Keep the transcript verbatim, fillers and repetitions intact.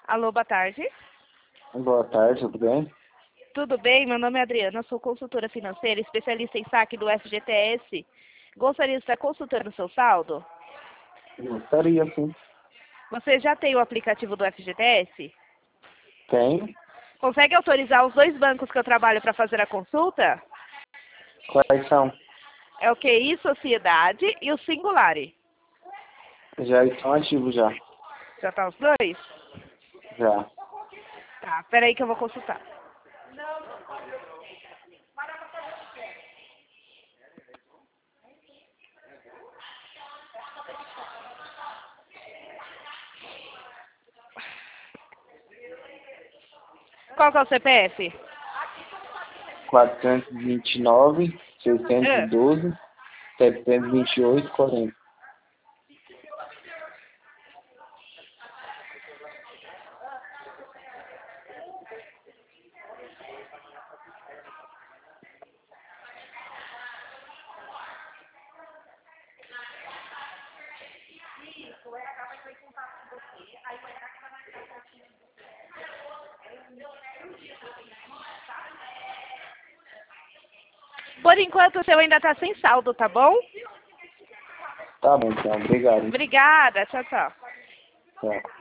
Alô, boa tarde. Boa tarde, tudo bem? Tudo bem? Meu nome é Adriana, sou consultora financeira, especialista em saque do F G T S. Gostaria de estar consultando o seu saldo? Gostaria, sim. Você já tem o aplicativo do F G T S? Tem? Consegue autorizar os dois bancos que eu trabalho para fazer a consulta? Quais são? É o Q I Sociedade e o Singulari. Já estão ativos já. Já tá os dois? Já. Tá, peraí que eu vou consultar. Qual que é o C P F? quatrocentos e vinte e nove, seiscentos e É. doze, setecentos e vinte e oito, quarenta. Por enquanto o seu ainda tá sem saldo, tá bom? Tá bom, então. Obrigado. Obrigada, tchau, tchau. Tchau.